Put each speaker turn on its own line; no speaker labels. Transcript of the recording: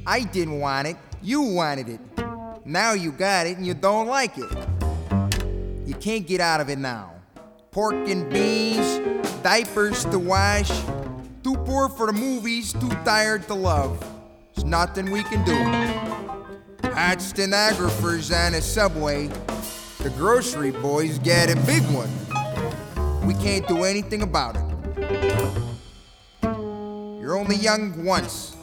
I didn't want it, you wanted it. Now you got it and you don't like it. You can't get out of it now. Pork and beans, diapers to wash. Too poor for the movies, too tired to love. There's nothing we can do. Hot stenographers on a subway. The grocery boys get a big one. We can't do anything about it. You're only young once.